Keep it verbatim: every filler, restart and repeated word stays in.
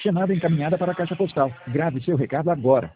Chamada encaminhada para a caixa postal. Grave seu recado agora.